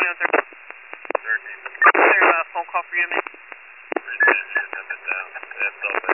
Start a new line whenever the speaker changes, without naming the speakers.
2113. 13. Is there a phone call for you, man?
Shut that down. That's all.